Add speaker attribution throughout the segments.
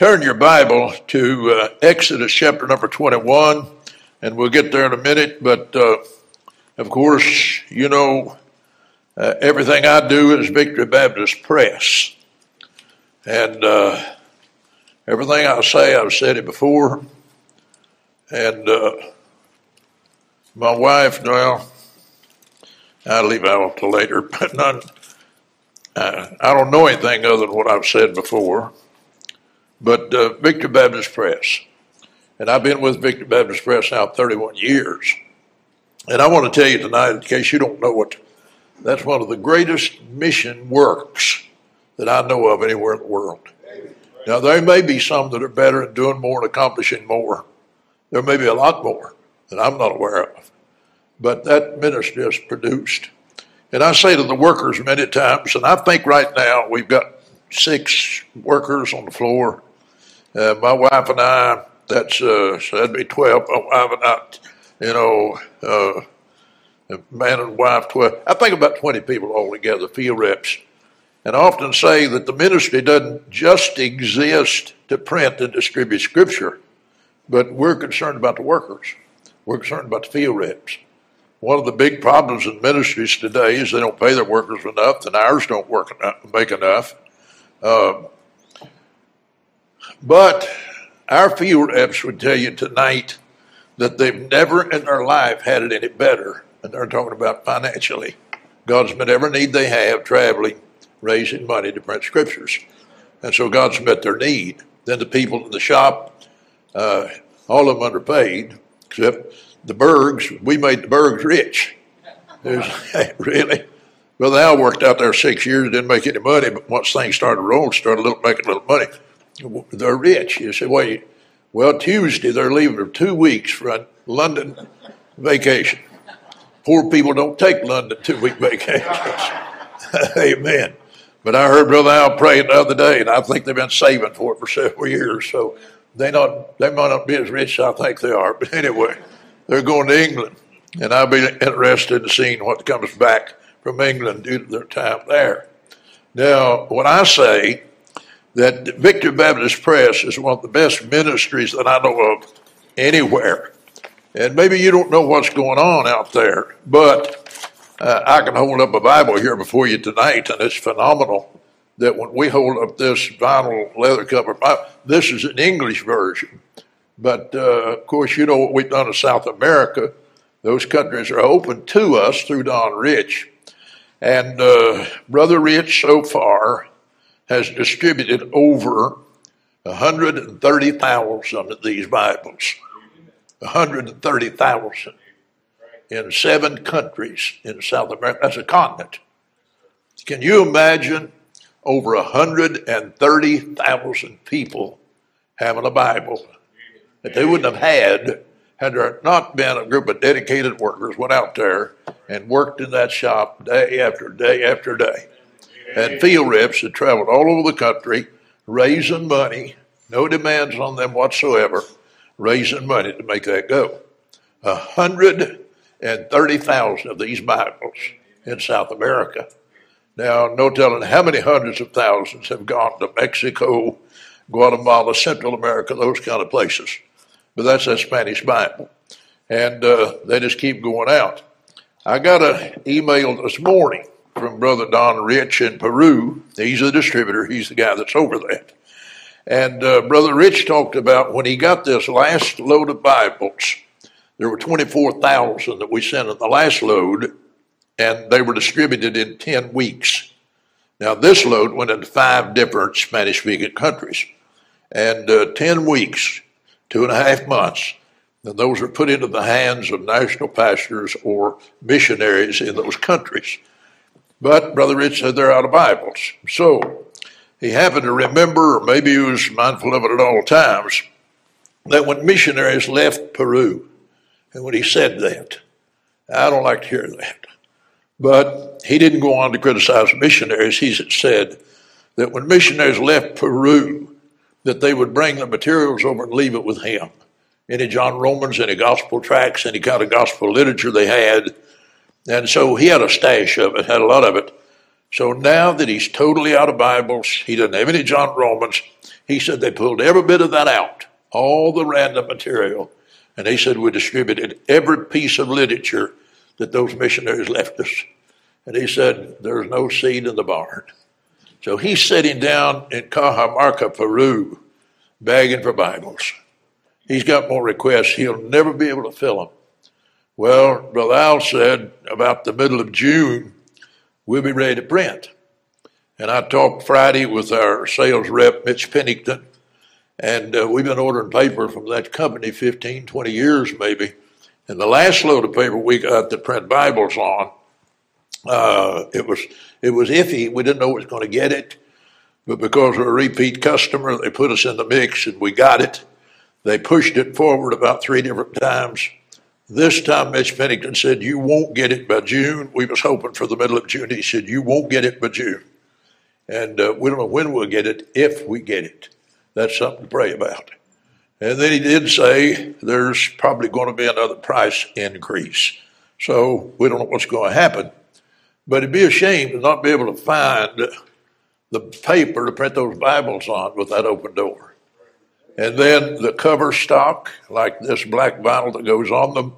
Speaker 1: Turn your Bible to Exodus chapter number 21, and we'll get there in a minute. But, of course, you know, everything I do is Victory Baptist Press. And everything I say, I've said it before. And my wife, well, I'll leave out till later, but I don't know anything other than what I've said before. But Victory Baptist Press, and I've been with Victory Baptist Press now 31 years. And I want to tell you tonight, in case you don't know it, that's one of the greatest mission works that I know of anywhere in the world. Now, there may be some that are better at doing more and accomplishing more. There may be a lot more that I'm not aware of. But that ministry is produced. And I say to the workers many times, and I think right now we've got 6 workers on the floor. My wife and I, so that'd be 12. My wife and I, man and wife, 12. I think about 20 people altogether, field reps. And I often say that the ministry doesn't just exist to print and distribute Scripture, but we're concerned about the workers. We're concerned about the field reps. One of the big problems in ministries today is they don't pay their workers enough, and ours don't make enough. But our field reps would tell you tonight that they've never in their life had it any better, and they're talking about financially. God's met every need they have, traveling, raising money to print scriptures. And so God's met their need. Then the people in the shop, all of them underpaid, except the Bergs. We made the Bergs rich. Really? Brother Al worked out there 6 years, didn't make any money, but once things started rolling, making a little money. They're rich. You say, wait, well, Tuesday they're leaving for 2 weeks for a London vacation. Poor people don't take London 2-week vacations. Amen. But I heard Brother Al pray the other day, and I think they've been saving for it for several years. So they might not be as rich as I think they are. But anyway, they're going to England, and I'll be interested in seeing what comes back from England due to their time there. Now, when I say that Victory Baptist Press is one of the best ministries that I know of anywhere, and maybe you don't know what's going on out there, but I can hold up a Bible here before you tonight, and it's phenomenal that when we hold up this vinyl leather cover Bible, this is an English version. But, of course, you know what we've done in South America. Those countries are open to us through Don Rich. And Brother Rich so far has distributed over 130,000 of these Bibles. 130,000 in 7 countries in South America. That's a continent. Can you imagine over 130,000 people having a Bible that they wouldn't have had there not been a group of dedicated workers went out there and worked in that shop day after day after day. And field reps that traveled all over the country, raising money, no demands on them whatsoever, raising money to make that go. 130,000 of these Bibles in South America. Now, no telling how many hundreds of thousands have gone to Mexico, Guatemala, Central America, those kind of places. But that's that Spanish Bible. And they just keep going out. I got an email this morning from Brother Don Rich in Peru. He's a distributor. He's the guy that's over that. And Brother Rich talked about when he got this last load of Bibles, there were 24,000 that we sent in the last load, and they were distributed in 10 weeks. Now, this load went into 5 different Spanish-speaking countries. And 10 weeks, 2.5 months, and those are put into the hands of national pastors or missionaries in those countries. But Brother Rich said they're out of Bibles. So he happened to remember, or maybe he was mindful of it at all times, that when missionaries left Peru, and when he said that, I don't like to hear that, but he didn't go on to criticize missionaries. He said that when missionaries left Peru, that they would bring the materials over and leave it with him. Any John Romans, any gospel tracts, any kind of gospel literature they had. And so he had a stash of it, had a lot of it. So now that he's totally out of Bibles, he doesn't have any John Romans, He said they pulled every bit of that out, all the random material. And he said we distributed every piece of literature that those missionaries left us. And he said there's no seed in the barn. So he's sitting down in Cajamarca, Peru, begging for Bibles. He's got more requests. He'll never be able to fill them. Well, Brother Al said about the middle of June, we'll be ready to print. And I talked Friday with our sales rep, Mitch Pennington, and we've been ordering paper from that company 15, 20 years maybe. And the last load of paper we got to print Bibles on, it was iffy. We didn't know who was going to get it. But because we're a repeat customer, they put us in the mix and we got it. They pushed it forward about 3 different times. This time, Mitch Pennington said, you won't get it by June. We was hoping for the middle of June. He said, you won't get it by June. And we don't know when we'll get it, if we get it. That's something to pray about. And then he did say there's probably going to be another price increase. So we don't know what's going to happen. But it'd be a shame to not be able to find the paper to print those Bibles on with that open door. And then the cover stock, like this black vinyl that goes on them.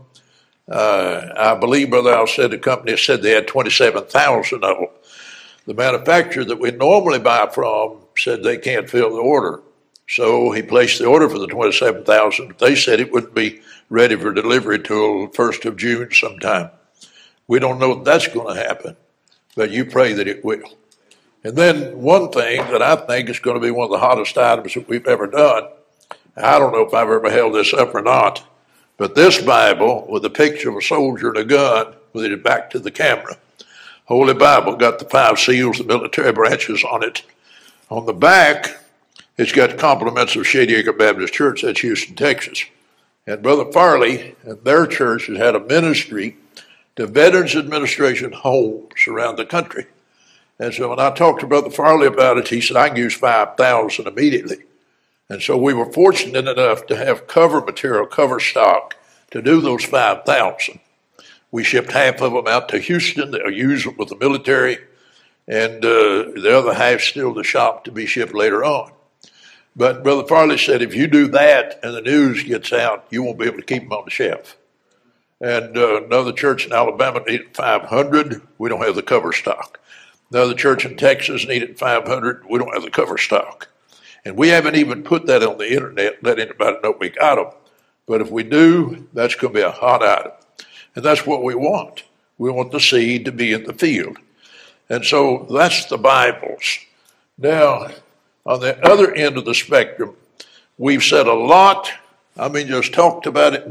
Speaker 1: I believe Brother Al said the company said they had 27,000 of them. The manufacturer that we normally buy from said they can't fill the order. So he placed the order for the 27,000. They said it wouldn't be ready for delivery till 1st of June sometime. We don't know if that's going to happen, but you pray that it will. And then one thing that I think is going to be one of the hottest items that we've ever done, I don't know if I've ever held this up or not, but this Bible with a picture of a soldier and a gun with it back to the camera. Holy Bible, got the 5 seals, the military branches on it. On the back, it's got compliments of Shady Acre Baptist Church, that's Houston, Texas. And Brother Farley and their church has had a ministry to Veterans Administration homes around the country. And so when I talked to Brother Farley about it, he said, I can use 5,000 immediately. And so we were fortunate enough to have cover material, cover stock, to do those 5,000. We shipped half of them out to Houston. They'll use them with the military. And the other half still to shop to be shipped later on. But Brother Farley said, if you do that and the news gets out, you won't be able to keep them on the shelf. And another church in Alabama needed 500. We don't have the cover stock. Another church in Texas needed 500. We don't have the cover stock. And we haven't even put that on the internet, let anybody know we got them. But if we do, that's going to be a hot item. And that's what we want. We want the seed to be in the field. And so that's the Bibles. Now, on the other end of the spectrum, we've said a lot, just talked about it,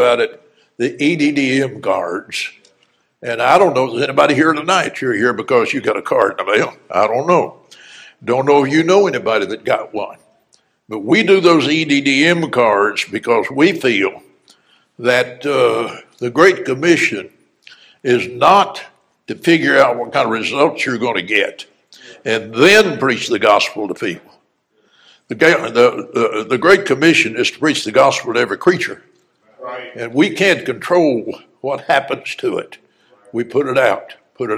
Speaker 1: the EDDM cards. And I don't know if there's anybody here tonight. You're here because you got a card in the mail. I don't know. Don't know if you know anybody that got one. But we do those EDDM cards because we feel that the Great Commission is not to figure out what kind of results you're going to get and then preach the gospel to people. The Great Commission is to preach the gospel to every creature. Right. And we can't control what happens to it. We put it out.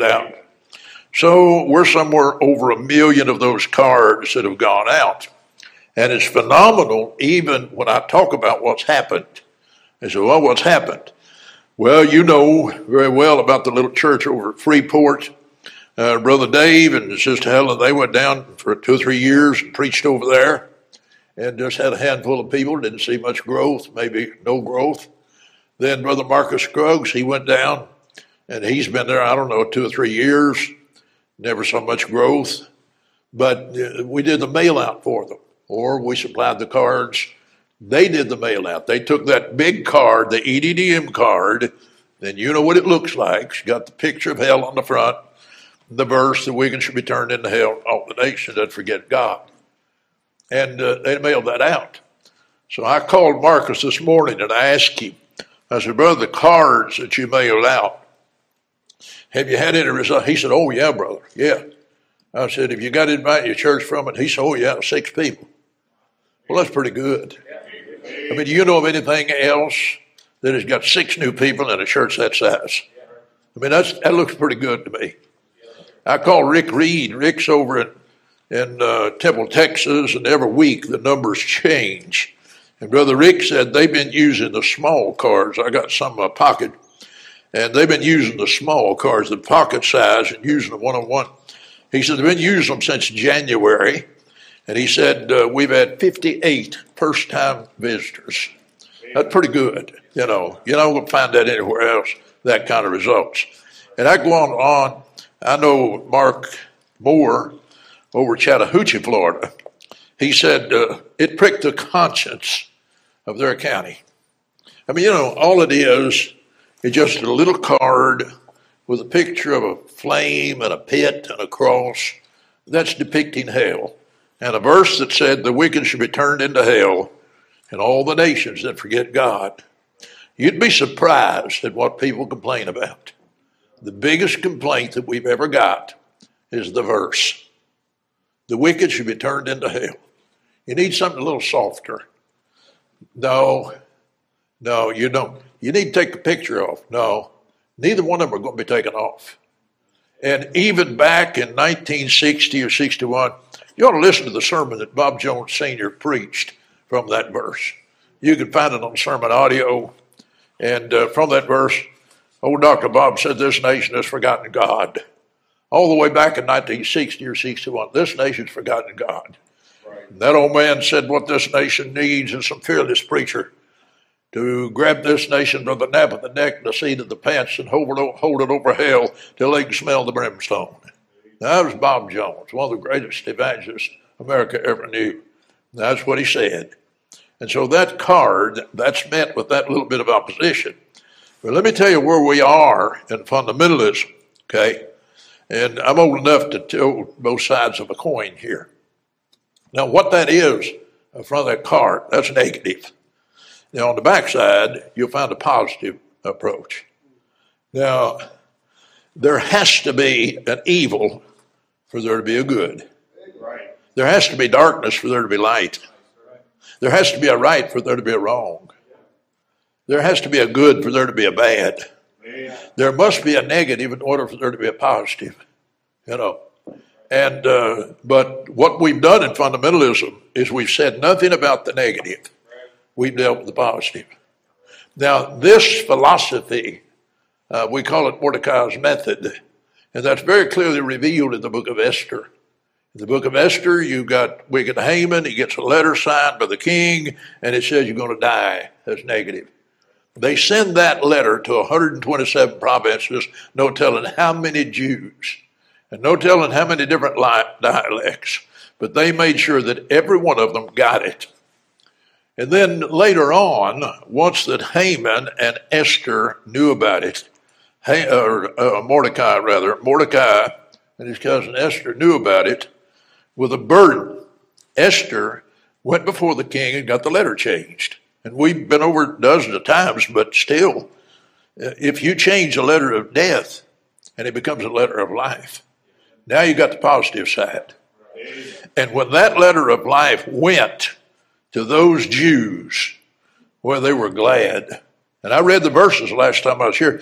Speaker 1: So we're somewhere over 1 million of those cards that have gone out. And it's phenomenal even when I talk about what's happened. They say, well, what's happened? Well, you know very well about the little church over at Freeport. Brother Dave and Sister Helen, they went down for 2 or 3 years and preached over there and just had a handful of people, didn't see much growth, maybe no growth. Then Brother Marcus Scruggs, he went down and he's been there, 2 or 3 years, never saw much growth. But we did the mail out for them, or we supplied the cards. They did the mail out. They took that big card, the EDDM card, then you know what it looks like. It's got the picture of hell on the front, the verse, the wicked should be turned into hell, all the nations that forget God. And they mailed that out. So I called Marcus this morning and I asked him, I said, brother, the cards that you mailed out, have you had any result? He said, oh, yeah, brother, yeah. I said, have you got anybody in your church from it? He said, oh, yeah, 6 people. Well, that's pretty good. Do you know of anything else that has got 6 new people in a church that size? That looks pretty good to me. I called Rick Reed. Rick's over in Temple, Texas, and every week the numbers change. And Brother Rick said they've been using the small cars. I got some in my pocket, and they've been using the small cars, the pocket size, and using them one-on-one. He said they've been using them since January, and he said we've had 58 first-time visitors. That's pretty good. You're not going to find that anywhere else, that kind of results. And I go on. I know Mark Moore over Chattahoochee, Florida. He said it pricked the conscience of their county. I mean, all it is just a little card with a picture of a flame and a pit and a cross. That's depicting hell. And a verse that said the wicked should be turned into hell and all the nations that forget God. You'd be surprised at what people complain about. The biggest complaint that we've ever got is the verse. The wicked should be turned into hell. You need something a little softer. No, you don't. You need to take the picture off. No, neither one of them are going to be taken off. And even back in 1960 or 61, you ought to listen to the sermon that Bob Jones Sr. preached from that verse. You can find it on sermon audio. And from that verse, old Dr. Bob said this nation has forgotten God. All the way back in 1960 or 61, this nation's forgotten God. Right. That old man said what this nation needs is some fearless preacher to grab this nation by the nape of the neck and the seat of the pants and hold it over hell till they can smell the brimstone. Now, that was Bob Jones, one of the greatest evangelists America ever knew. That's what he said. And so that card, that's met with that little bit of opposition. But let me tell you where we are in fundamentalism, okay? And I'm old enough to tell both sides of a coin here. Now, what that is in front of that card, that's negative. Now, on the backside, you'll find a positive approach. Now, there has to be an evil for there to be a good. Right. There has to be darkness for there to be light. There has to be a right for there to be a wrong. There has to be a good for there to be a bad. There must be a negative in order for there to be a positive, And but what we've done in fundamentalism is we've said nothing about the negative. We've dealt with the positive. Now, this philosophy, we call it Mordecai's method, and that's very clearly revealed in the book of Esther. In the book of Esther, you've got wicked Haman. He gets a letter signed by the king, and it says you're going to die. That's negative. They send that letter to 127 provinces, no telling how many Jews, and no telling how many different dialects, but they made sure that every one of them got it. And then later on, once that Haman and Esther knew about it, Mordecai and his cousin Esther knew about it with a burden. Esther went before the king and got the letter changed. And we've been over it dozens of times, but still, if you change a letter of death and it becomes a letter of life, now you got the positive side. And when that letter of life went to those Jews, well, they were glad. And I read the verses last time I was here,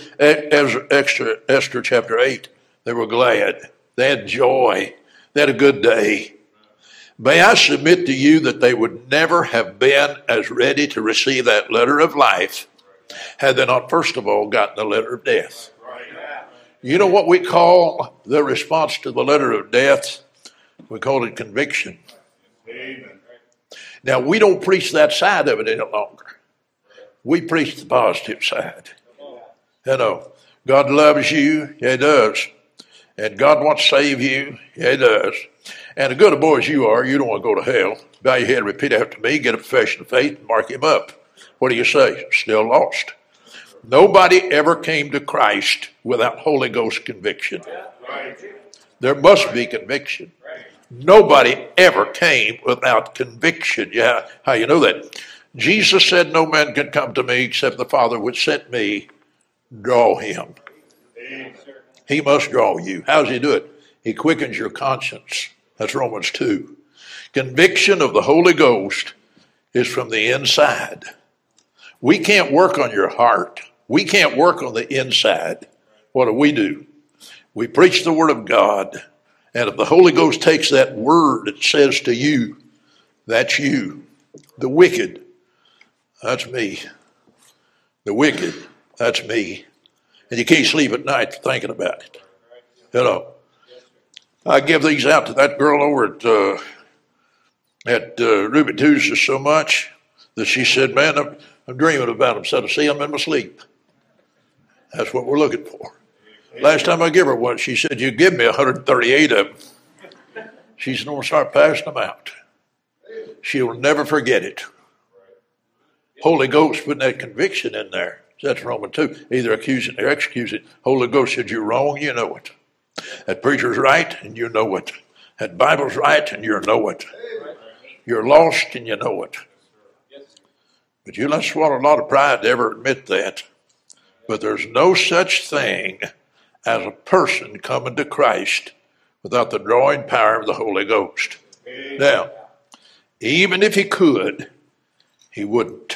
Speaker 1: Esther chapter 8. They were glad. They had joy. They had a good day. May I submit to you that they would never have been as ready to receive that letter of life had they not, first of all, gotten the letter of death. You know what we call the response to the letter of death? We call it conviction. Amen. Now, we don't preach that side of it any longer. We preach the positive side. God loves you. Yeah, he does. And God wants to save you. Yeah, he does. And a good a boy as you are, you don't want to go to hell. Bow your head and repeat after me. Get a profession of faith and mark him up. What do you say? Still lost. Nobody ever came to Christ without Holy Ghost conviction. There must be conviction. Nobody ever came without conviction. Yeah, how you know that? Jesus said, no man can come to me except the Father which sent me draw him. He must draw you. How does he do it? He quickens your conscience. That's Romans 2. Conviction of the Holy Ghost is from the inside. We can't work on your heart. We can't work on the inside. What do? We preach the Word of God, And if the Holy Ghost takes that word and says to you, that's you. The wicked, that's me. The wicked, that's me. And you can't sleep at night thinking about it. You know, I give these out to that girl over at Ruby Tuesday so much that she said, man, I'm dreaming about them. So to see them in my sleep. That's what we're looking for. Last time I gave her one, she said, you give me 138 of them. She said, I'm going to start passing them out. She'll never forget it. Holy Ghost putting that conviction in there. That's Romans 2. Either accusing or excusing. Holy Ghost said, you're wrong, you know it. That preacher's right, and you know it. That Bible's right, and you know it. You're lost, and you know it. But you'll not swallow a lot of pride to ever admit that. But there's no such thing as a person coming to Christ without the drawing power of the Holy Ghost. Now, even if he could, he wouldn't.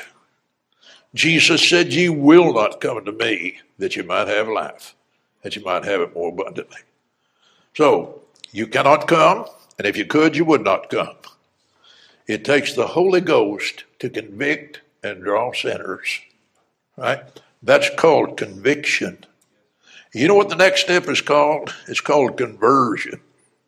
Speaker 1: Jesus said, ye will not come to me that you might have life, that you might have it more abundantly. So, you cannot come, and if you could, you would not come. It takes the Holy Ghost to convict and draw sinners, right? That's called conviction. You know what the next step is called? It's called conversion.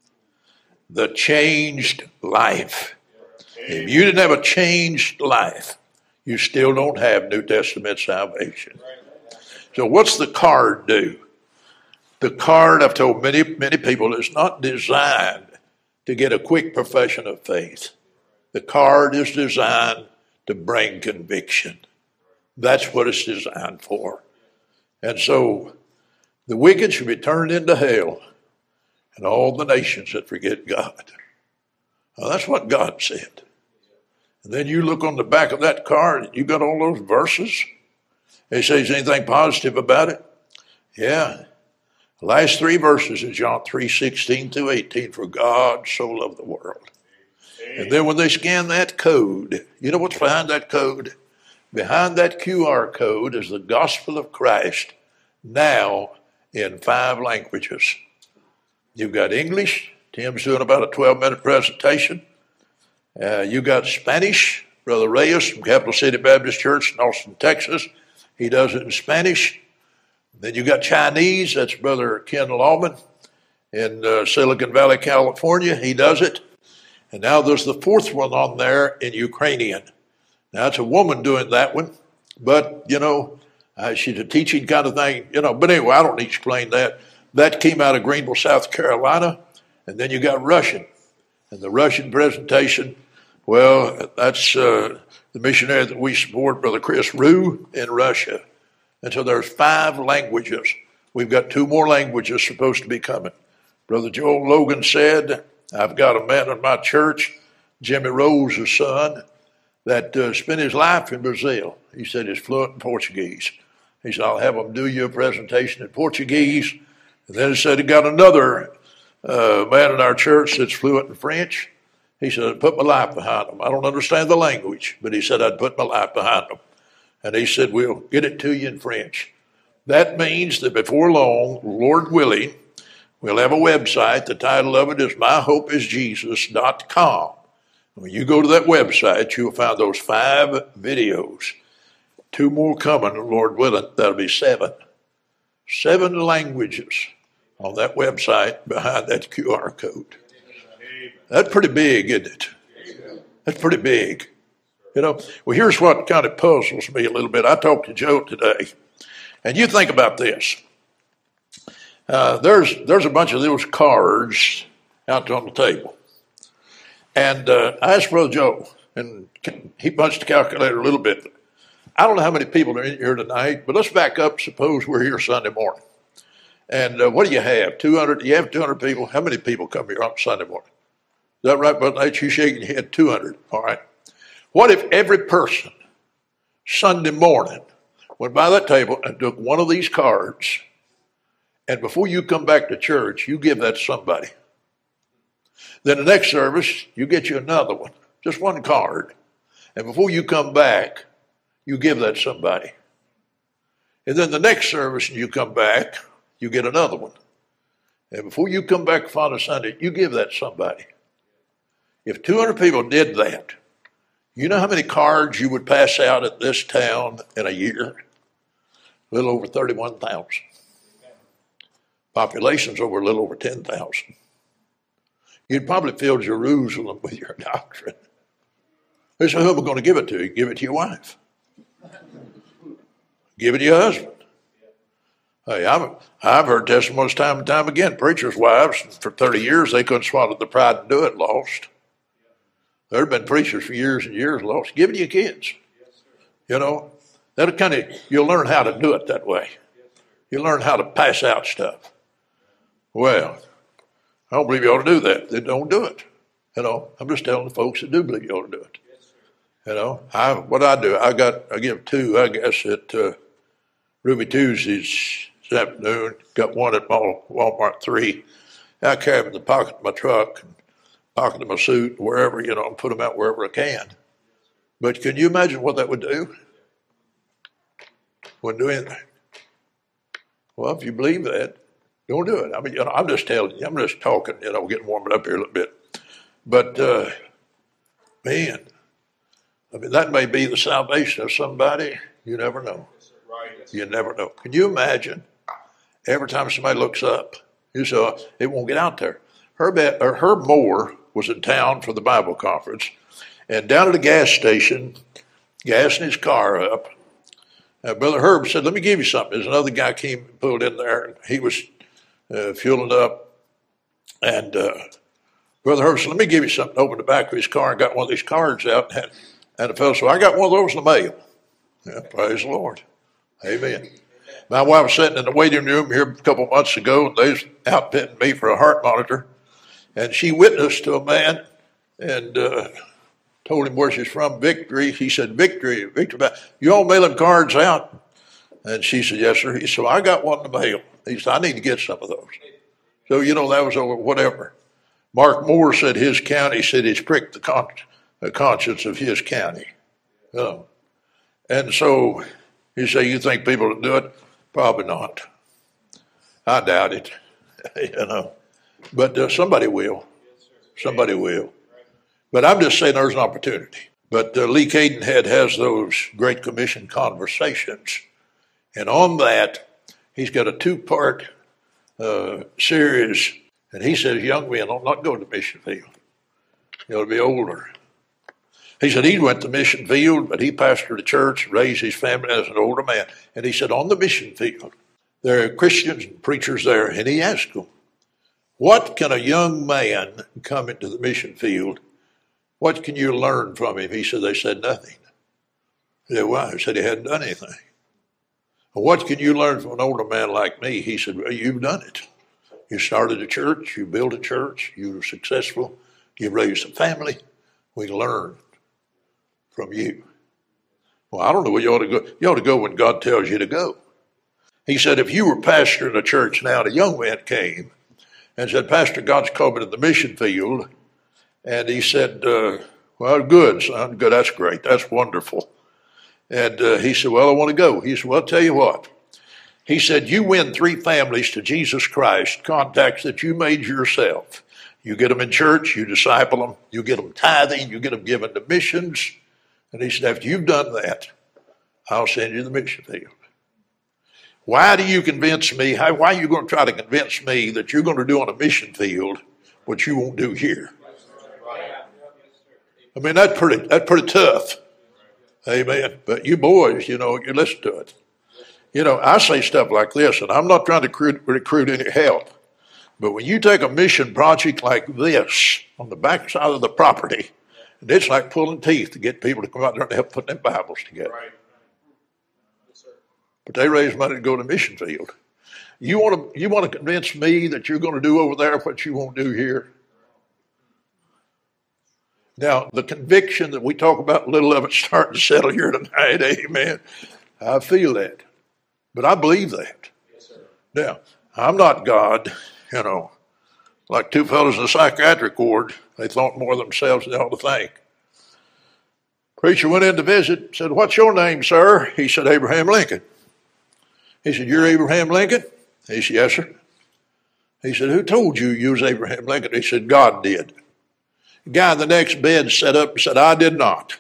Speaker 1: The changed life. If you didn't have a changed life, you still don't have New Testament salvation. So what's the card do? The card, I've told many people, is not designed to get a quick profession of faith. The card is designed to bring conviction. That's what it's designed for. And so the wicked should be turned into hell, and all the nations that forget God. Now, that's what God said. And then you look on the back of that card, and you got all those verses. They say, is anything positive about it? Yeah. The last three verses in John 3:16 through 18, for God so loved the world. And then when they scan that code, you know what's behind that code? Behind that QR code is the gospel of Christ, now in 5 languages. You've got English. Tim's doing about a 12-minute presentation. You got Spanish. Brother Reyes from Capital City Baptist Church in Austin, Texas. He does it in Spanish. Then you got Chinese. That's Brother Ken Lawman in Silicon Valley, California. He does it. And now there's the 4th one on there in Ukrainian. Now, it's a woman doing that one. But, she's a teaching kind of thing. But anyway, I don't need to explain that. That came out of Greenville, South Carolina. And then you got Russian. And the Russian presentation, well, that's the missionary that we support, Brother Chris Rue, in Russia. And so there's 5 languages. We've got 2 more languages supposed to be coming. Brother Joel Logan said, I've got a man in my church, Jimmy Rose's son, that spent his life in Brazil. He said he's fluent in Portuguese. He said, I'll have him do you a presentation in Portuguese. And then he said he got another man in our church that's fluent in French. He said, I'd put my life behind him. I don't understand the language, but he said, I'd put my life behind him. And he said, we'll get it to you in French. That means that before long, Lord willing, we'll have a website. The title of it is myhopeisjesus.com. When you go to that website, you'll find those 5 videos. 2 more coming, Lord willing. That'll be 7. 7 languages on that website behind that QR code. That's pretty big, isn't it? That's pretty big. Well, here's what kind of puzzles me a little bit. I talked to Joe today, and you think about this. There's a bunch of those cards out on the table. And I asked Brother Joe, and he punched the calculator a little bit. I don't know how many people are in here tonight, but let's back up. Suppose we're here Sunday morning. And what do you have? 200? You have 200 people? How many people come here on Sunday morning? Is that right, Brother Nate? You shaking your head? 200. All right. What if every person Sunday morning went by that table and took one of these cards, and before you come back to church, you give that to somebody? Then the next service, you get you another one, just one card. And before you come back, you give that to somebody. And then the next service, you come back, you get another one. And before you come back Father Sunday, you give that to somebody. If 200 people did that, you know how many cards you would pass out at this town in a year? A little over 31,000. Population's over a little over 10,000. You'd probably fill Jerusalem with your doctrine. They say, who am I going to give it to? You give it to your wife. Give it to your husband. Hey, I've heard testimonies time and time again. Preachers' wives, for 30 years, they couldn't swallow the pride and do it, lost. There have been preachers for years and years lost. Give it to your kids. You know, that'll you'll learn how to do it that way. You'll learn how to pass out stuff. Well, I don't believe you ought to do that. They don't do it. You know, I'm just telling the folks that do believe you ought to do it. You know, what I do, I give two, I guess, at Ruby Tuesdays this afternoon. Got one at Walmart 3. I carry them in the pocket of my truck, pocket of my suit, wherever, you know, and put them out wherever I can. But can you imagine what that would do? Wouldn't do anything. Well, if you believe that, don't do it. I mean, you know, I'm just telling you, I'm just talking, you know, getting warmed up here a little bit. But, man, I mean, that may be the salvation of somebody. You never know. You never know. Can you imagine every time somebody looks up, you saw it won't get out there. Herb Moore was in town for the Bible conference, and down at a gas station, gassing his car up, Brother Herb said, let me give you something. There's another guy came and pulled in there, and he was fueling up, and Brother Herb said, let me give you something. Opened the back of his car and got one of these cards out, and the fellow said, I got one of those in the mail. Yeah, praise the Lord. Amen. My wife was sitting in the waiting room here a couple of months ago, and they was outfitting me for a heart monitor, and she witnessed to a man and told him where she's from, Victory. He said, Victory, you all mailing cards out? And she said, yes, sir. He said, I got one in the mail. He said, I need to get some of those. So, you know, that was over whatever. Mark Moore said his county said he's pricked the conscience of his county. And so you say, you think people will do it? Probably not. I doubt it, you know. But somebody will. Somebody will. But I'm just saying there's an opportunity. But Lee Cadenhead has those Great Commission conversations. And on that, he's got a 2-part series. And he says young men will not go to the mission field. They'll be older. He said he went to the mission field, but he pastored a church, raised his family as an older man. And he said on the mission field, there are Christians and preachers there. And he asked them, what can a young man come into the mission field? What can you learn from him? He said, they said nothing. He said, why? He said he hadn't done anything. Well, what can you learn from an older man like me? He said, well, you've done it. You started a church, you built a church, you were successful, you raised a family. We learned from you. Well, I don't know where you ought to go. You ought to go when God tells you to go. He said, if you were pastoring a church now, and a young man came and said, Pastor, God's called me to the mission field. And he said, well, good, son. Good. That's great. That's wonderful. And he said, well, I want to go. He said, well, I'll tell you what. He said, you win 3 families to Jesus Christ, contacts that you made yourself. You get them in church, you disciple them, you get them tithing, you get them given to missions. And he said, after you've done that, I'll send you to the mission field. Why do you convince me? Why are you going to try to convince me that you're going to do on a mission field what you won't do here? I mean, that's pretty tough. Amen. But you boys, you know, you listen to it. You know, I say stuff like this, and I'm not trying to recruit any help. But when you take a mission project like this on the backside of the property, and it's like pulling teeth to get people to come out there and help put their Bibles together. Right. Yes, sir. But they raise money to go to the mission field. You want to convince me that you're going to do over there what you won't do here? Now, the conviction that we talk about, a little of it starting to settle here tonight, amen. I feel that. But I believe that. Yes, sir. Now, I'm not God, you know. Like 2 fellows in the psychiatric ward, they thought more of themselves than they ought to think. Preacher went in to visit, said, what's your name, sir? He said, Abraham Lincoln. He said, you're Abraham Lincoln? He said, yes, sir. He said, who told you was Abraham Lincoln? He said, God did. The guy in the next bed sat up and said, I did not.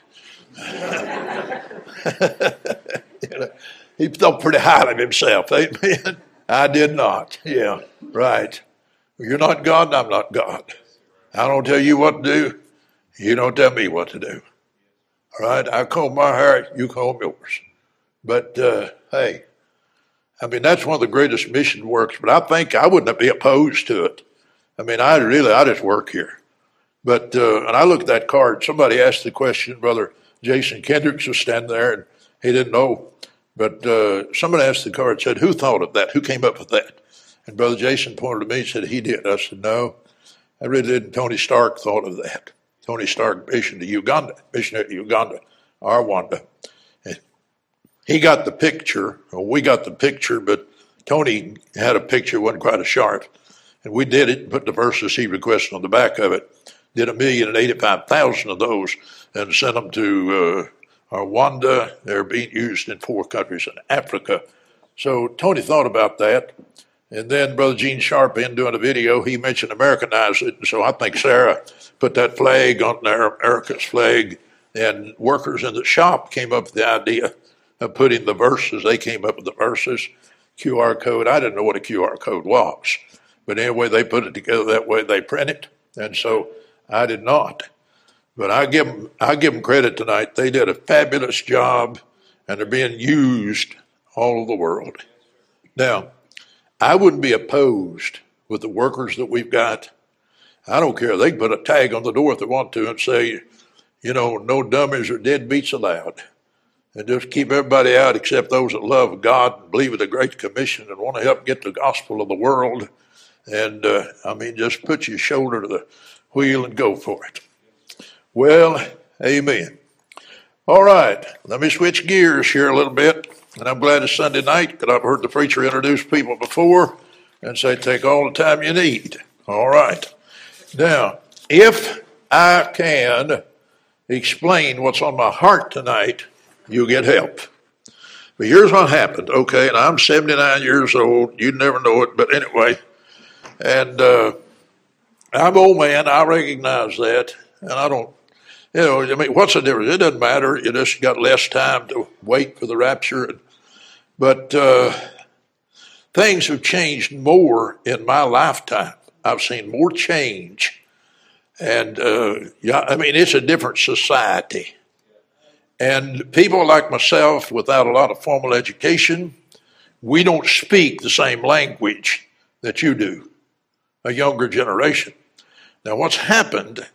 Speaker 1: He thought pretty highly of himself. Amen. I did not. Yeah, right. You're not God and I'm not God. I don't tell you what to do. You don't tell me what to do. All right, I comb my hair, you comb yours. But, hey, I mean, that's one of the greatest mission works, but I think I wouldn't be opposed to it. I mean, I just work here. But, and I looked at that card, somebody asked the question, Brother Jason Kendricks was standing there, and he didn't know. But somebody asked the card, said, who thought of that? Who came up with that? And Brother Jason pointed to me and said, he did. I said, no, I really didn't. Tony Stark thought of that. Tony Stark, missionary to Uganda, Rwanda. And he got the picture, or we got the picture, but Tony had a picture, wasn't quite as sharp. And we did it, put the verses he requested on the back of it, did 1,085,000 of those, and sent them to Rwanda. They're being used in 4 countries in Africa. So Tony thought about that. And then Brother Gene Sharp, in doing a video, he mentioned Americanize it. And so I think Sarah put that flag on there, America's flag, and workers in the shop came up with the idea of putting the verses. They came up with the verses, QR code. I didn't know what a QR code was. But anyway, they put it together that way. They print it. And so I did not. But I give them credit tonight. They did a fabulous job, and they're being used all over the world. Now, I wouldn't be opposed with the workers that we've got. I don't care. They can put a tag on the door if they want to and say, no dummies or deadbeats allowed. And just keep everybody out except those that love God and believe in the Great Commission and want to help get the gospel of the world. And, just put your shoulder to the wheel and go for it. Well, amen. All right, let me switch gears here a little bit. And I'm glad it's Sunday night because I've heard the preacher introduce people before and say, take all the time you need. All right. Now, if I can explain what's on my heart tonight, you'll get help. But here's what happened, okay? And I'm 79 years old. You'd never know it, but anyway. And I'm an old man. I recognize that. And I don't, what's the difference? It doesn't matter. You just got less time to wait for the rapture. But things have changed more in my lifetime. I've seen more change. And, it's a different society. And people like myself, without a lot of formal education, we don't speak the same language that you do, a younger generation. Now, what's happened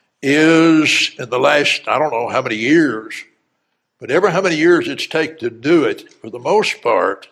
Speaker 1: is in the last, I don't know how many years, but ever how many years it's taken to do it, for the most part,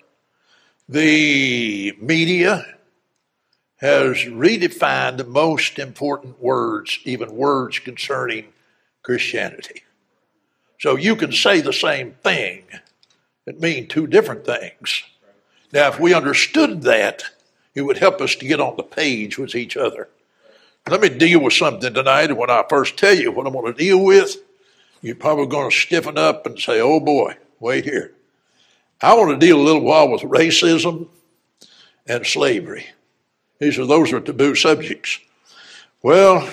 Speaker 1: the media has redefined the most important words, even words concerning Christianity. So you can say the same thing and mean 2 different things. Now, if we understood that, it would help us to get on the page with each other. Let me deal with something tonight, and when I first tell you what I'm going to deal with, you're probably going to stiffen up and say, oh boy, wait here. I want to deal a little while with racism and slavery. Those are taboo subjects. Well,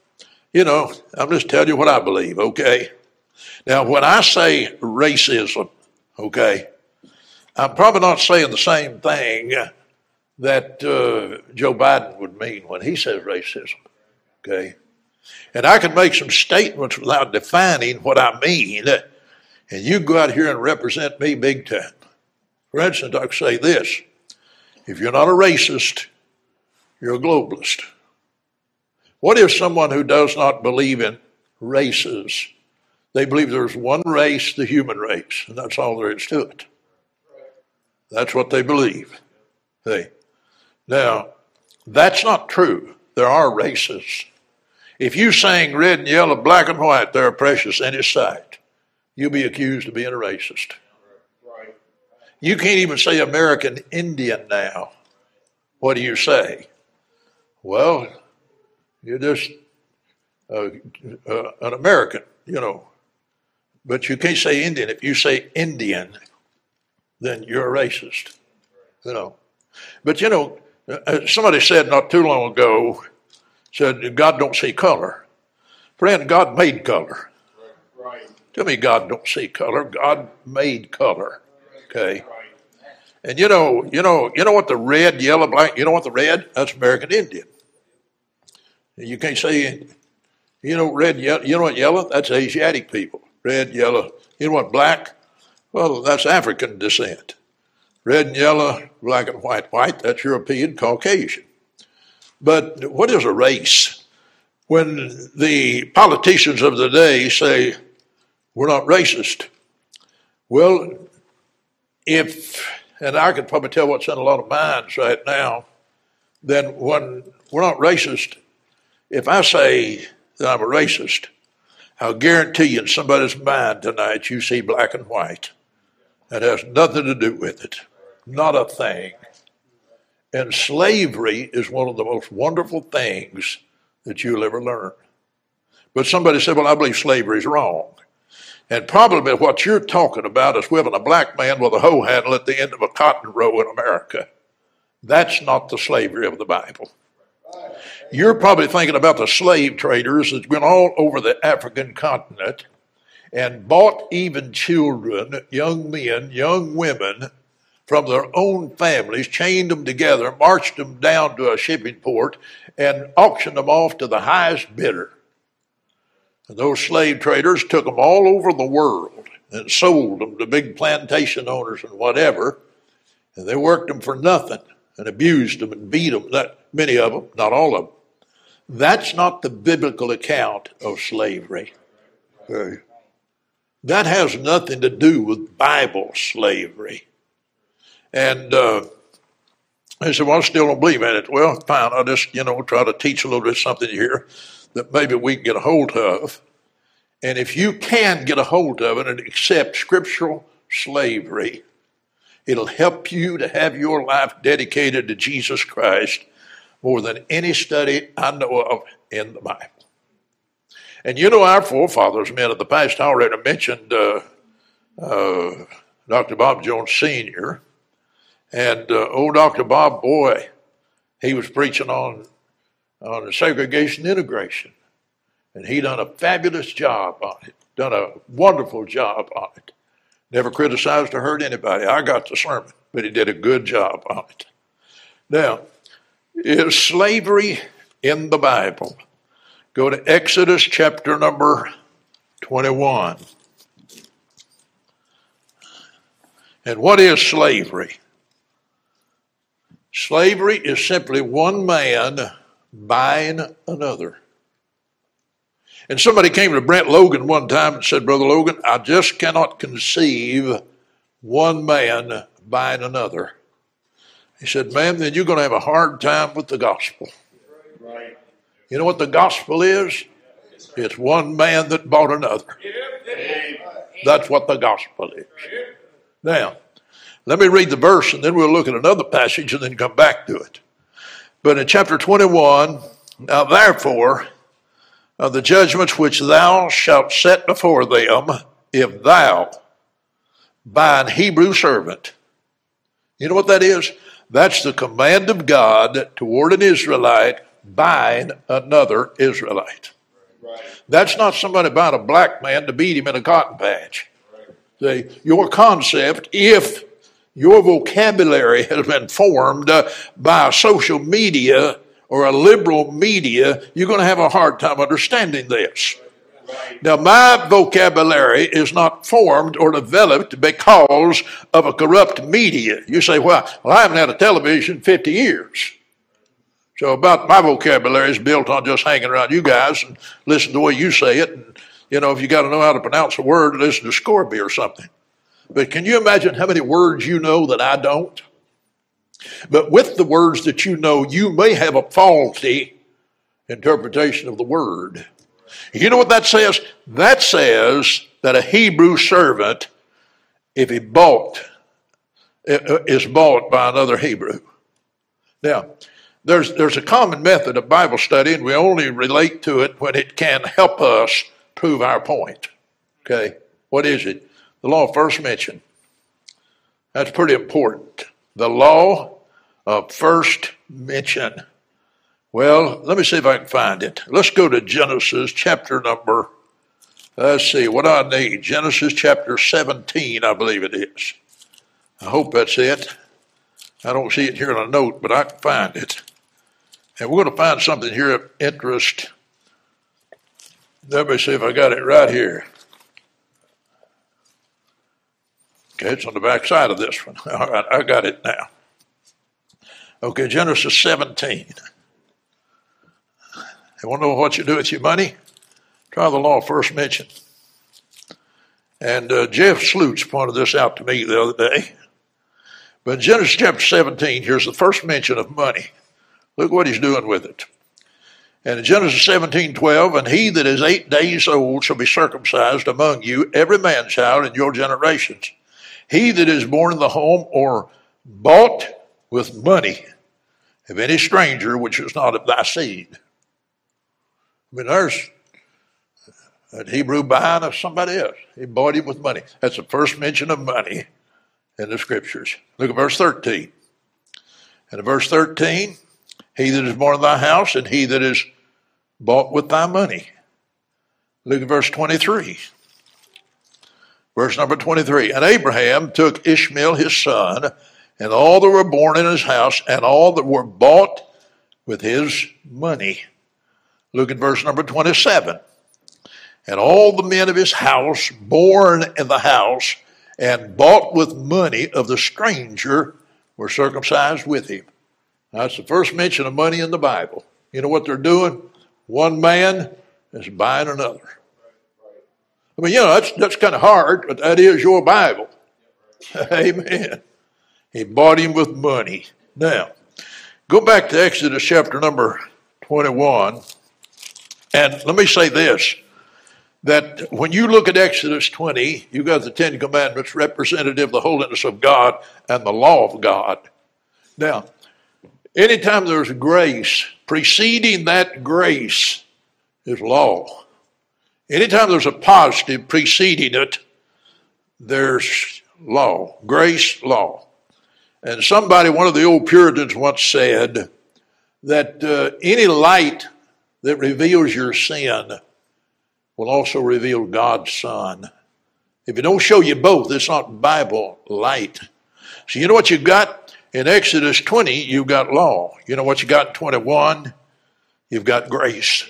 Speaker 1: I'm just telling you what I believe, okay? Now, when I say racism, okay, I'm probably not saying the same thing that Joe Biden would mean when he says racism, okay? And I can make some statements without defining what I mean, and you go out here and represent me big time. For instance, I could say this: if you're not a racist, you're a globalist. What if someone who does not believe in races, they believe there's one race, the human race, and that's all there is to it? That's what they believe. Hey. Now, that's not true. There are races. If you sang red and yellow, black and white, they're precious in his sight, you'll be accused of being a racist. You can't even say American Indian now. What do you say? Well, you're just an American, But you can't say Indian. If you say Indian, then you're a racist, But, Somebody said not too long ago, said God don't see color. Friend, God made color.
Speaker 2: Right.
Speaker 1: Tell me God don't see color. God made color. Okay. And you know what the red, yellow, black, you know what the red? That's American Indian. You can't say, red, yellow, you know what yellow? That's Asiatic people. Red, yellow. You know what black? Well, that's African descent. Red and yellow, black and white. White, that's European, Caucasian. But what is a race? When the politicians of the day say, we're not racist. Well, and I could probably tell what's in a lot of minds right now, then when we're not racist, if I say that I'm a racist, I'll guarantee you in somebody's mind tonight you see black and white. That has nothing to do with it. Not a thing. And slavery is one of the most wonderful things that you'll ever learn. But somebody said, well, I believe slavery is wrong. And probably what you're talking about is whipping a black man with a hoe handle at the end of a cotton row in America. That's not the slavery of the Bible. You're probably thinking about the slave traders that went all over the African continent and bought even children, young men, young women from their own families, chained them together, marched them down to a shipping port, and auctioned them off to the highest bidder. And those slave traders took them all over the world and sold them to big plantation owners and whatever, and they worked them for nothing and abused them and beat them, many of them, not all of them. That's not the biblical account of slavery. Okay. That has nothing to do with Bible slavery. And I said, well, I still don't believe in it. Well, fine, I'll just, try to teach a little bit something here that maybe we can get a hold of. And if you can get a hold of it and accept scriptural slavery, it'll help you to have your life dedicated to Jesus Christ more than any study I know of in the Bible. And our forefathers, men of the past, I already mentioned Dr. Bob Jones Sr., and old Dr. Bob, boy, he was preaching on segregation integration. And he done a fabulous job on it, done a wonderful job on it. Never criticized or hurt anybody. I got the sermon, but he did a good job on it. Now, is slavery in the Bible? Go to Exodus chapter number 21. And what is slavery? Slavery is simply one man buying another. And somebody came to Brent Logan one time and said, Brother Logan, I just cannot conceive one man buying another. He said, man, then you're going to have a hard time with the gospel.
Speaker 2: Right.
Speaker 1: You know what the gospel is? It's one man that bought another. That's what the gospel is. Now, let me read the verse and then we'll look at another passage and then come back to it. But in chapter 21, now therefore, the judgments which thou shalt set before them, if thou buy an Hebrew servant. You know what that is? That's the command of God toward an Israelite buying another Israelite.
Speaker 2: Right.
Speaker 1: That's not somebody buying a black man to beat him in a cotton patch. Right. See, your concept, if your vocabulary has been formed by social media or a liberal media, you're going to have a hard time understanding this. Right. Now, my vocabulary is not formed or developed because of a corrupt media. You say, well, I haven't had a television in 50 years. So about my vocabulary is built on just hanging around you guys and listen to the way you say it. And, if you got to know how to pronounce a word, listen to Scorby or something. But can you imagine how many words you know that I don't? But with the words that you know, you may have a faulty interpretation of the word. You know what that says? That says that a Hebrew servant, if he is bought by another Hebrew. Now, there's a common method of Bible study, and we only relate to it when it can help us prove our point. Okay? What is it? The law of first mention. That's pretty important. The law of first mention? Well, let me see if I can find it. Let's go to Genesis chapter number, let's see, what do I need? Genesis chapter 17, I believe it is. I hope that's it. I don't see it here in a note, but I can find it. And we're going to find something here of interest. Let me see if I got it right here. Okay, it's on the back side of this one. All right, I got it now. Okay, Genesis 17. You want to know what you do with your money? Try the law first mentioned. And Jeff Slutz pointed this out to me the other day. But in Genesis chapter 17, here's the first mention of money. Look what he's doing with it. And in Genesis 17:12, and he that is 8 days old shall be circumcised among you, every man child in your generations. He that is born in the home or bought with money of any stranger which is not of thy seed. I mean, there's that Hebrew buying of somebody else. He bought him with money. That's the first mention of money in the scriptures. Look at verse 13. And in verse 13, he that is born in thy house and he that is bought with thy money. Look at verse 23. Verse number 23. And Abraham took Ishmael his son, and all that were born in his house, and all that were bought with his money. Look at verse number 27. And all the men of his house, born in the house, and bought with money of the stranger, were circumcised with him. That's the first mention of money in the Bible. You know what they're doing? One man is buying another. I mean, that's kind of hard, but that is your Bible. Amen. He bought him with money. Now, go back to Exodus chapter number 21. And let me say this, that when you look at Exodus 20, you've got the Ten Commandments representative of the holiness of God and the law of God. Now, anytime there's grace, preceding that grace is law. Anytime there's a positive preceding it, there's law, grace, law. And one of the old Puritans once said that any light that reveals your sin will also reveal God's Son. If it don't show you both, it's not Bible light. So you know what you got? In Exodus 20, you've got law. You know what you got in 21? You've got grace.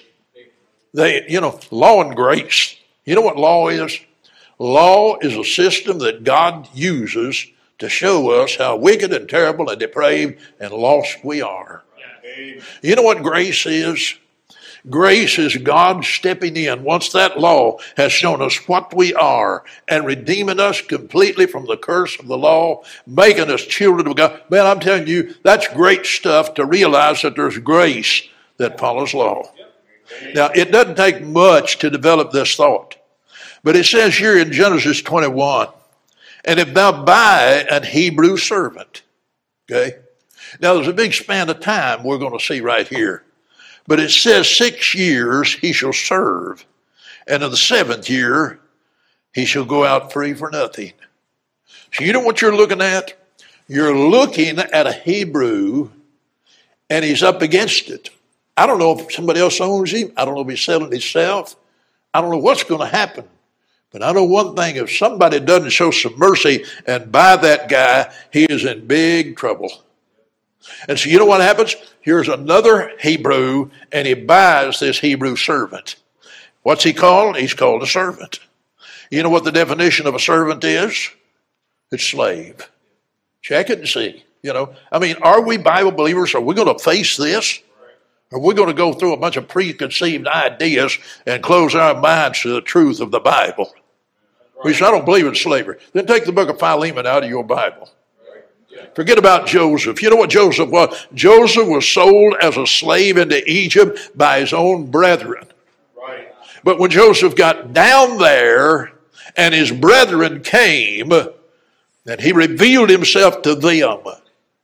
Speaker 1: Law and grace. You know what law is? Law is a system that God uses to show us how wicked and terrible and depraved and lost we are. You know what grace is? Grace is God stepping in once that law has shown us what we are and redeeming us completely from the curse of the law, making us children of God. Man, I'm telling you, that's great stuff to realize that there's grace that follows law. Now, it doesn't take much to develop this thought. But it says here in Genesis 21, and if thou buy an Hebrew servant, okay? Now, there's a big span of time we're going to see right here. But it says 6 years he shall serve, and in the 7th year he shall go out free for nothing. So you know what you're looking at? You're looking at a Hebrew, and he's up against it. I don't know if somebody else owns him. I don't know if he's selling himself. I don't know what's going to happen. But I know one thing, if somebody doesn't show some mercy and buy that guy, he is in big trouble. And so you know what happens? Here's another Hebrew, and he buys this Hebrew servant. What's he called? He's called a servant. You know what the definition of a servant is? It's slave. Check it and see. Are we Bible believers? Are we going to face this? Are we going to go through a bunch of preconceived ideas and close our minds to the truth of the Bible? We say, I don't believe in slavery. Then take the book of Philemon out of your Bible. Forget about Joseph. You know what Joseph was? Joseph was sold as a slave into Egypt by his own brethren. Right. But when Joseph got down there and his brethren came, and he revealed himself to them.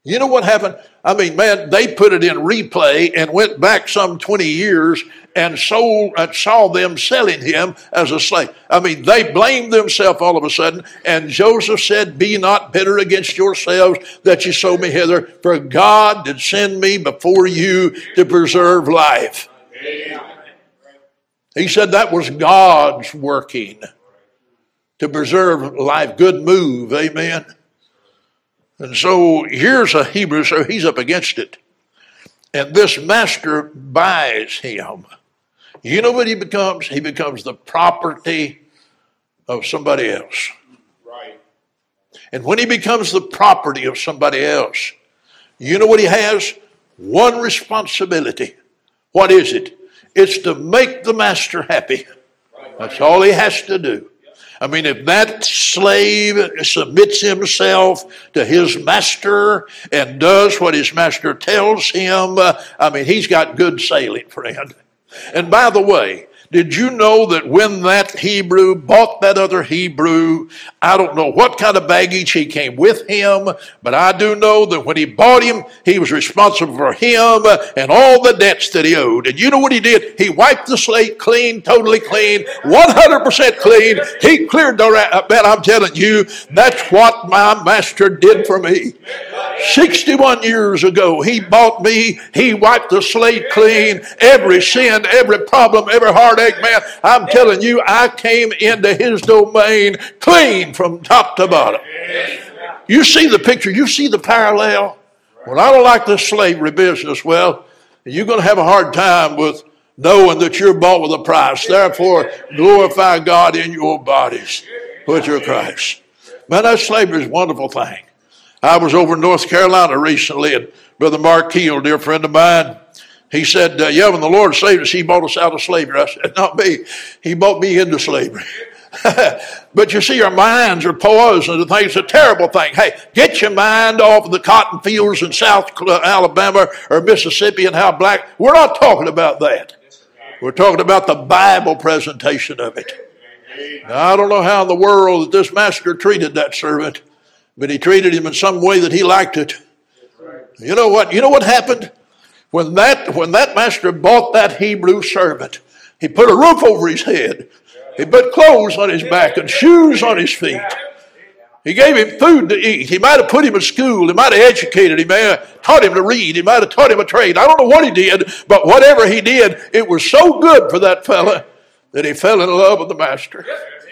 Speaker 1: You know what happened? I mean, man, they put it in replay and went back some 20 years and saw them selling him as a slave. I mean, they blamed themselves all of a sudden. And Joseph said, be not bitter against yourselves that you sold me hither, for God did send me before you to preserve life. He said that was God's working to preserve life. Good move, amen. And so here's a Hebrew, so he's up against it. And this master buys him. You know what he becomes? He becomes the property of somebody else.
Speaker 2: Right.
Speaker 1: And when he becomes the property of somebody else, you know what he has? One responsibility. What is it? It's to make the master happy. That's all he has to do. I mean, if that slave submits himself to his master and does what his master tells him, I mean, he's got good sailing, friend. And by the way, did you know that when that Hebrew bought that other Hebrew, I don't know what kind of baggage he came with him, but I do know that when he bought him, he was responsible for him and all the debts that he owed. And you know what he did? He wiped the slate clean, totally clean, 100% clean. He cleared the man, I'm telling you, that's what my master did for me. 61 years ago, he bought me. He wiped the slate clean. Every sin, every problem, every heartache, man, I'm telling you, I came into his domain clean from top to bottom. You see the picture. You see the parallel. Well, I don't like this slavery business. Well, you're going to have a hard time with knowing that you're bought with a price. Therefore, glorify God in your bodies with your Christ. Man, that slavery is a wonderful thing. I was over in North Carolina recently, and Brother Mark Keel, a dear friend of mine, he said, yeah, when the Lord saved us, he bought us out of slavery. I said, not me. He bought me into slavery. But you see, our minds are poisoned. It's a terrible thing. Hey, get your mind off of the cotton fields in South Alabama or Mississippi and how black. We're not talking about that. We're talking about the Bible presentation of it. Now, I don't know how in the world that this master treated that servant, but he treated him in some way that he liked it. You know what? You know what happened? When that master bought that Hebrew servant, he put a roof over his head. He put clothes on his back and shoes on his feet. He gave him food to eat. He might have put him in school. He might have educated him. He may have taught him to read. He might have taught him a trade. I don't know what he did, but whatever he did, it was so good for that fella that he fell in love with the master.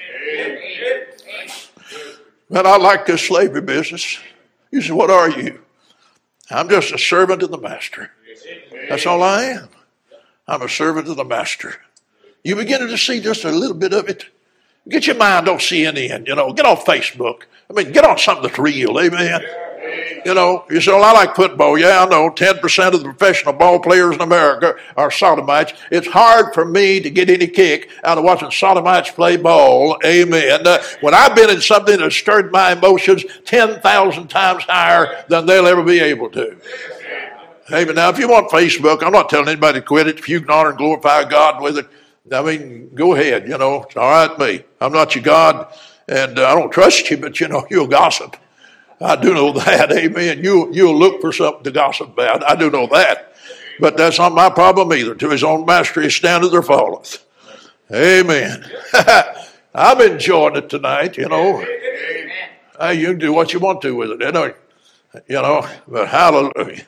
Speaker 1: Man, I like this slavery business. You say, what are you? I'm just a servant of the master. That's all I am. I'm a servant of the master. You beginning to see just a little bit of it? Get your mind off CNN, get off Facebook. I mean, get on something that's real, amen? You say, well, I like football. Yeah, I know 10% of the professional ball players in America are sodomites. It's hard for me to get any kick out of watching sodomites play ball, amen. When I've been in something that stirred my emotions 10,000 times higher than they'll ever be able to. Amen. Now, if you want Facebook, I'm not telling anybody to quit it. If you can honor and glorify God with it, I mean, go ahead, it's all right with me. I'm not your God, and I don't trust you, but, you'll gossip. I do know that, amen. You'll look for something to gossip about. I do know that. But that's not my problem either. To his own master he standeth or falleth. Amen. I'm enjoying it tonight, Hey, you can do what you want to with it, but hallelujah.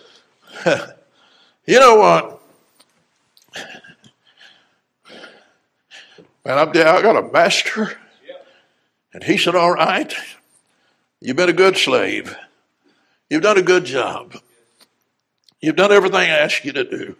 Speaker 1: You know what? Man, I got a master, and he said, all right, you've been a good slave. You've done a good job. You've done everything I asked you to do.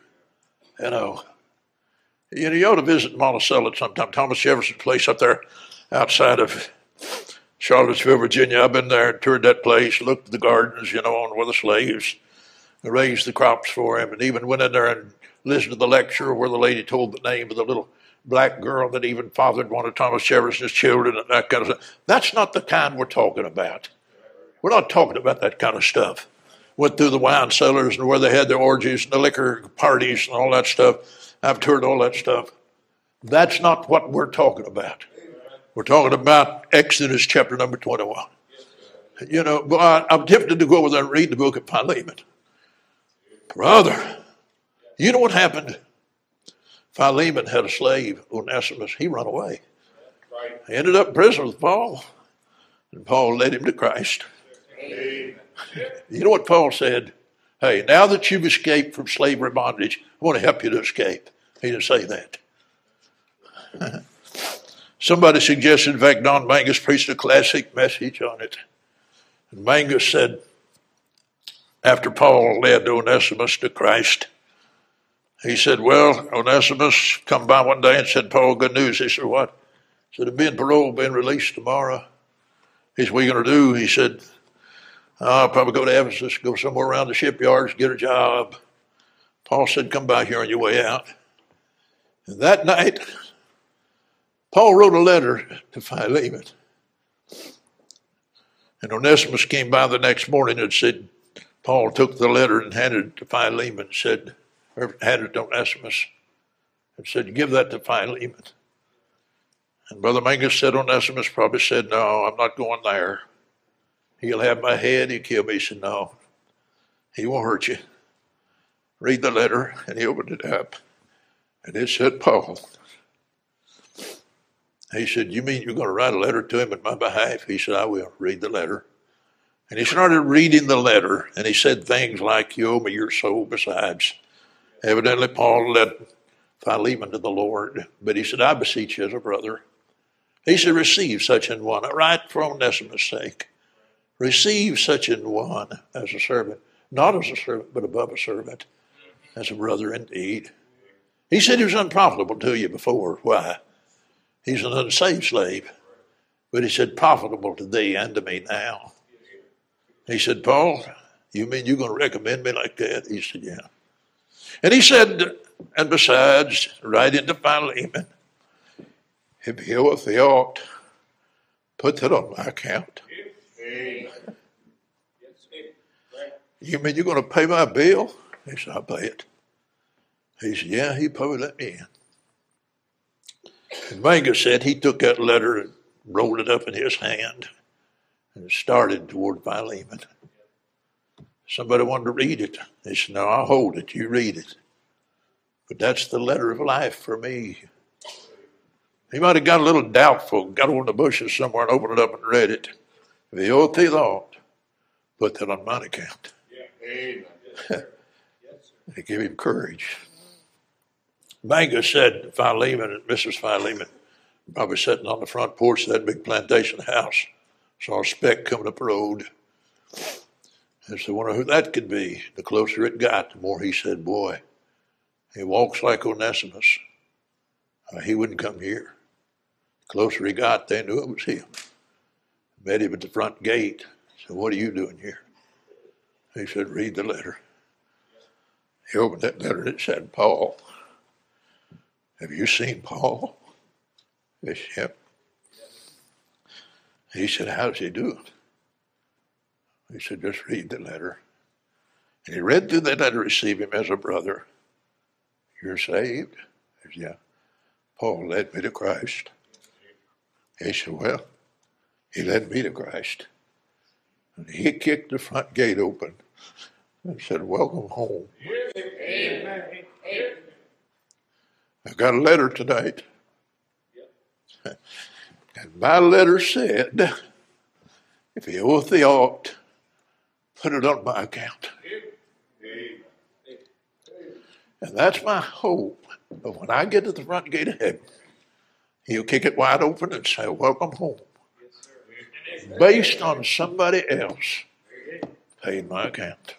Speaker 1: You ought to visit Monticello sometime, Thomas Jefferson's place up there outside of Charlottesville, Virginia. I've been there and toured that place, looked at the gardens, on where the slaves raised the crops for him, and even went in there and listened to the lecture where the lady told the name of the little black girl that even fathered one of Thomas Jefferson's children and that kind of stuff. That's not the kind we're talking about. We're not talking about that kind of stuff. Went through the wine cellars and where they had their orgies and the liquor parties and all that stuff. I've toured all that stuff. That's not what we're talking about. We're talking about Exodus chapter number 21. You know, but I'm tempted to go over there and read the book of Philemon. Brother, you know what happened? Philemon had a slave, Onesimus. He ran away.
Speaker 2: Right.
Speaker 1: He ended up in prison with Paul, and Paul led him to Christ.
Speaker 2: Amen.
Speaker 1: You know what Paul said? Hey, now that you've escaped from slavery bondage, I want to help you to escape. He didn't say that. Somebody suggested, in fact, Don Mangus preached a classic message on it. And Mangus said, after Paul led Onesimus to Christ, he said, well, Onesimus come by one day and said, Paul, good news. He said, what? He said, I'm being paroled, being released tomorrow. He said, what are you going to do? He said, I'll probably go to Ephesus, go somewhere around the shipyards, get a job. Paul said, come by here on your way out. And that night, Paul wrote a letter to Philemon. And Onesimus came by the next morning and said, Paul took the letter and handed it to Philemon, said, or handed it to Onesimus, and said, give that to Philemon. And Brother Mangus said Onesimus probably said, no, I'm not going there. He'll have my head, he'll kill me. He said, no, he won't hurt you. Read the letter, and he opened it up, and it said, Paul. He said, you mean you're going to write a letter to him in my behalf? He said, I will. Read the letter. And he started reading the letter, and he said things like, you owe me your soul besides. Evidently, Paul led Philemon to the Lord, but he said, I beseech you as a brother. He said, receive such an one. I write for Onesimus' sake. Receive such an one as a servant, not as a servant, but above a servant, as a brother indeed. He said he was unprofitable to you before. Why? He's an unsaved slave. But he said, profitable to thee and to me now. He said, Paul, you mean you're going to recommend me like that? He said, yeah. And he said, and besides, right into Philemon, if he oweth the ought, put that on my account. You mean you're going to pay my bill? He said, I'll pay it. He said, yeah, he probably let me in. And Mangus said he took that letter and rolled it up in his hand and started toward Philemon. Somebody wanted to read it. They said, no, I'll hold it. You read it. But that's the letter of life for me. He might have got a little doubtful, got over in the bushes somewhere and opened it up and read it. If he owed thee thought, put that on mine account. They gave him courage. Mangus said to Philemon and Mrs. Philemon, probably sitting on the front porch of that big plantation house, saw a speck coming up the road. And said, I wonder who that could be. The closer it got, the more he said, boy, he walks like Onesimus. He wouldn't come here. The closer he got, they knew it was him. Met him at the front gate. Said, what are you doing here? He said, read the letter. He opened that letter and it said, Paul. Have you seen Paul? He said, yep. He said, how does he do it? He said, just read the letter. And he read through that letter, receive him as a brother. You're saved? He said, yeah. Paul led me to Christ. He said, well, he led me to Christ. And he kicked the front gate open and said, welcome home.
Speaker 2: Amen.
Speaker 1: I got a letter tonight. And my letter said, if he oweth the ought, put it on my account. And that's my hope. But when I get to the front gate of heaven, he'll kick it wide open and say, welcome home. Based on somebody else paying my account.